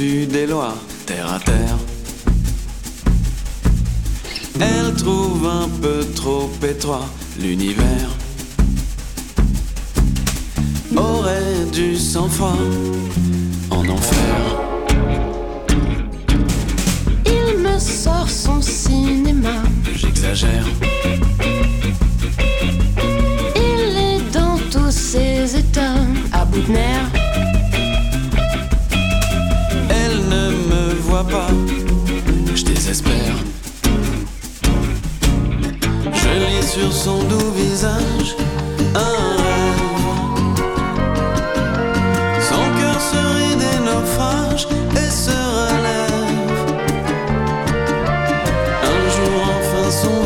au-dessus des lois, terre à terre. Elle trouve un peu trop étroit l'univers. Aurait du sang-froid en enfer. Il me sort son cinéma. J'exagère. Il est dans tous ses états, à bout de nerfs. Elle ne me voit pas, je désespère. Je lis sur son doux visage